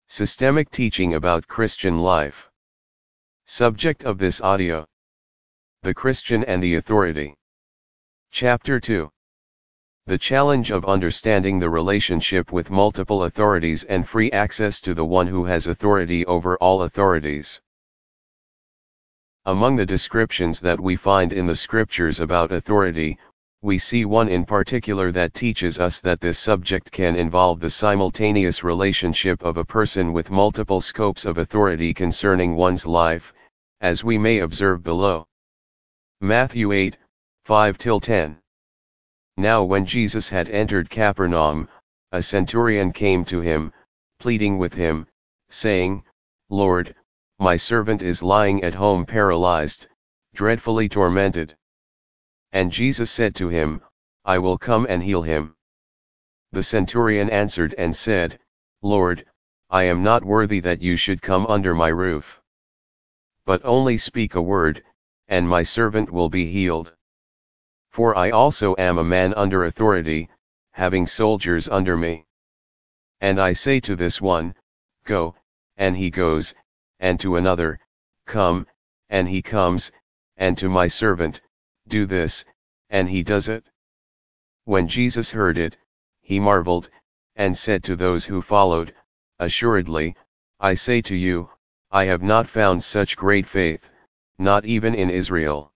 Systemic teaching about Christian life. Subject of this audio: the Christian and the authority. Chapter 2. The challenge of understanding the relationship with multiple authorities and free access to the one who has authority over all authorities. Among the descriptions that we find in the scriptures about authority, we see one in particular that teaches us that this subject can involve the simultaneous relationship of a person with multiple scopes of authority concerning one's life, as we may observe below. Matthew 8, 5-10. Now when Jesus had entered Capernaum, a centurion came to him, pleading with him, saying, "Lord, my servant is lying at home paralyzed, dreadfully tormented." And Jesus said to him, "I will come and heal him." The centurion answered and said, "Lord, I am not worthy that you should come under my roof. But only speak a word, and my servant will be healed. For I also am a man under authority, having soldiers under me. And I say to this one, Go, and he goes, and to another, Come, and he comes, and to my servant, Do this, and he does it." When Jesus heard it, he marveled, and said to those who followed, "Assuredly, I say to you, I have not found such great faith, not even in Israel."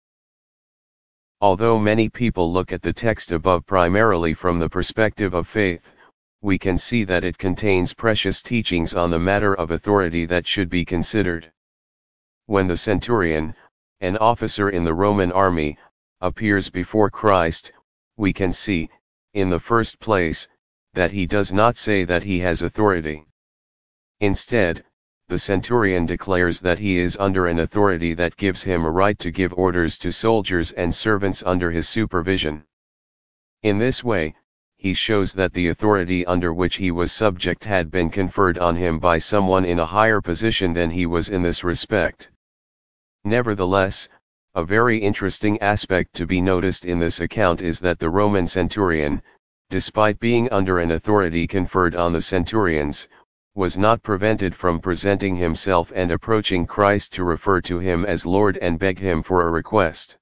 Although many people look at the text above primarily from the perspective of faith, we can see that it contains precious teachings on the matter of authority that should be considered. When the centurion, an officer in the Roman army, appears before Christ, we can see, in the first place, that he does not say that he has authority. Instead, the centurion declares that he is under an authority that gives him a right to give orders to soldiers and servants under his supervision. In this way, he shows that the authority under which he was subject had been conferred on him by someone in a higher position than he was in this respect. Nevertheless, a very interesting aspect to be noticed in this account is that the Roman centurion, despite being under an authority conferred on the centurions, was not prevented from presenting himself and approaching Christ to refer to him as Lord and beg him for a request.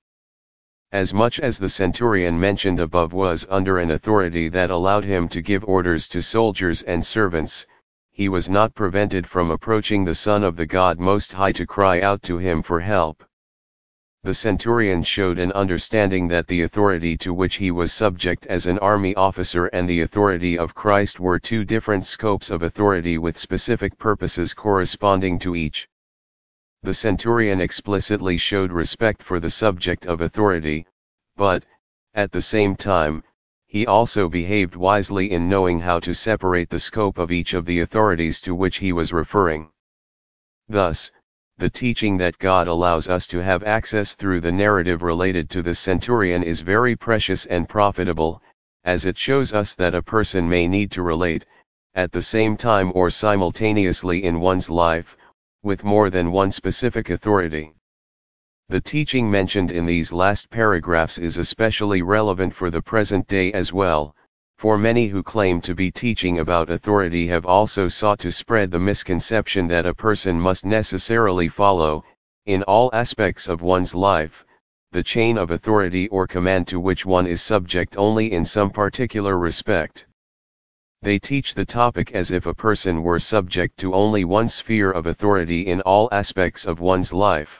As much as the centurion mentioned above was under an authority that allowed him to give orders to soldiers and servants, he was not prevented from approaching the Son of the God Most High to cry out to him for help. The centurion showed an understanding that the authority to which he was subject as an army officer and the authority of Christ were two different scopes of authority with specific purposes corresponding to each. The centurion explicitly showed respect for the subject of authority, but, at the same time, he also behaved wisely in knowing how to separate the scope of each of the authorities to which he was referring. Thus, the teaching that God allows us to have access through the narrative related to the centurion is very precious and profitable, as it shows us that a person may need to relate, at the same time or simultaneously in one's life, with more than one specific authority. The teaching mentioned in these last paragraphs is especially relevant for the present day as well, for many who claim to be teaching about authority have also sought to spread the misconception that a person must necessarily follow, in all aspects of one's life, the chain of authority or command to which one is subject only in some particular respect. They teach the topic as if a person were subject to only one sphere of authority in all aspects of one's life.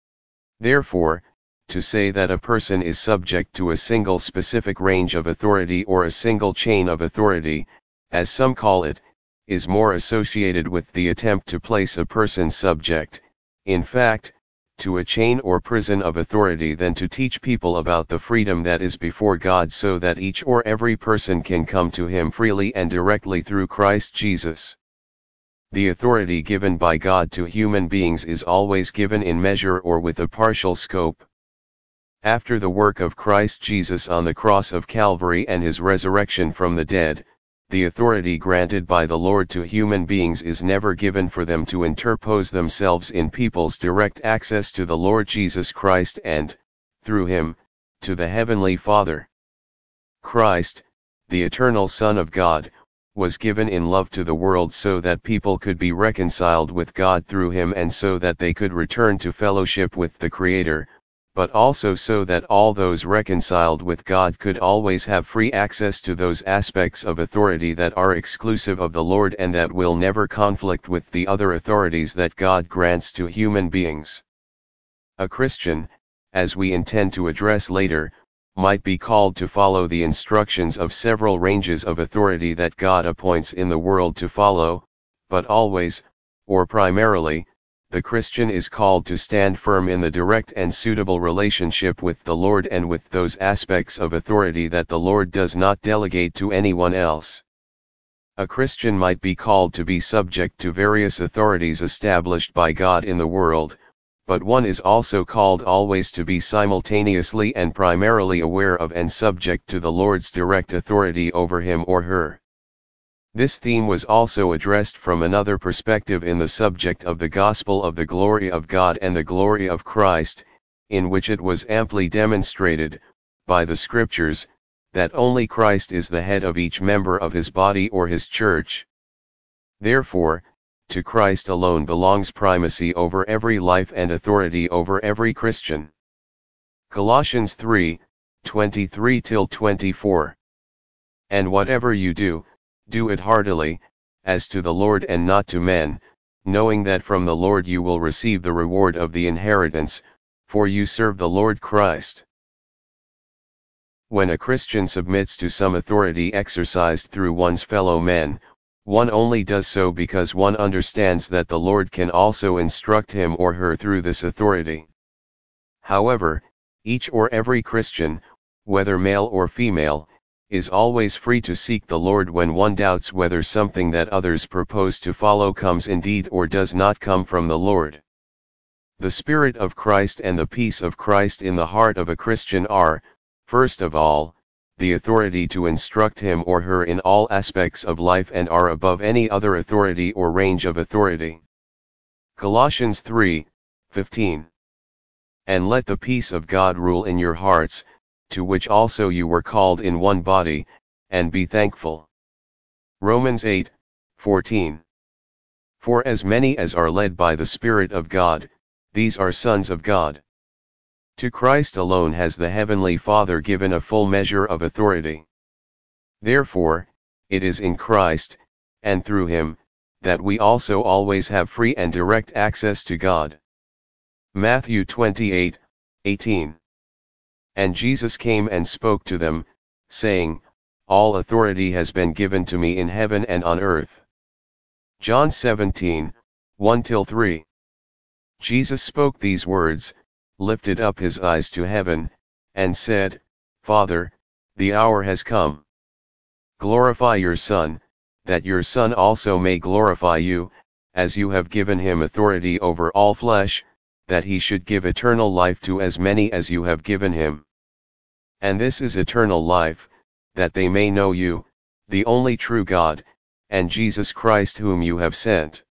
Therefore, to say that a person is subject to a single specific range of authority or a single chain of authority, as some call it, is more associated with the attempt to place a person subject, in fact, to a chain or prison of authority than to teach people about the freedom that is before God so that each or every person can come to Him freely and directly through Christ Jesus. The authority given by God to human beings is always given in measure or with a partial scope. After the work of Christ Jesus on the cross of Calvary and His resurrection from the dead, the authority granted by the Lord to human beings is never given for them to interpose themselves in people's direct access to the Lord Jesus Christ and, through Him, to the Heavenly Father. Christ, the eternal Son of God, was given in love to the world so that people could be reconciled with God through him and so that they could return to fellowship with the Creator, but also so that all those reconciled with God could always have free access to those aspects of authority that are exclusive of the Lord and that will never conflict with the other authorities that God grants to human beings. A Christian, as we intend to address later, might be called to follow the instructions of several ranges of authority that God appoints in the world to follow, but always, or primarily, the Christian is called to stand firm in the direct and suitable relationship with the Lord and with those aspects of authority that the Lord does not delegate to anyone else. A Christian might be called to be subject to various authorities established by God in the world, but one is also called always to be simultaneously and primarily aware of and subject to the Lord's direct authority over him or her. This theme was also addressed from another perspective in the subject of the gospel of the glory of God and the glory of Christ, in which it was amply demonstrated, by the Scriptures, that only Christ is the head of each member of his body or his church. Therefore, to Christ alone belongs primacy over every life and authority over every Christian. Colossians 3:23-24. And whatever you do, do it heartily, as to the Lord and not to men, knowing that from the Lord you will receive the reward of the inheritance, for you serve the Lord Christ. When a Christian submits to some authority exercised through one's fellow men, one only does so because one understands that the Lord can also instruct him or her through this authority. However, each or every Christian, whether male or female, is always free to seek the Lord when one doubts whether something that others propose to follow comes indeed or does not come from the Lord. The Spirit of Christ and the peace of Christ in the heart of a Christian are, first of all, the authority to instruct him or her in all aspects of life and are above any other authority or range of authority. Colossians 3:15. And let the peace of God rule in your hearts, to which also you were called in one body, and be thankful. Romans 8:14. For as many as are led by the Spirit of God, these are sons of God. To Christ alone has the Heavenly Father given a full measure of authority. Therefore, it is in Christ, and through him, that we also always have free and direct access to God. Matthew 28:18. And Jesus came and spoke to them, saying, All authority has been given to me in heaven and on earth. John 17:1-3. Jesus spoke these words, lifted up his eyes to heaven, and said, Father, the hour has come. Glorify your Son, that your Son also may glorify you, as you have given him authority over all flesh, that he should give eternal life to as many as you have given him. And this is eternal life, that they may know you, the only true God, and Jesus Christ whom you have sent.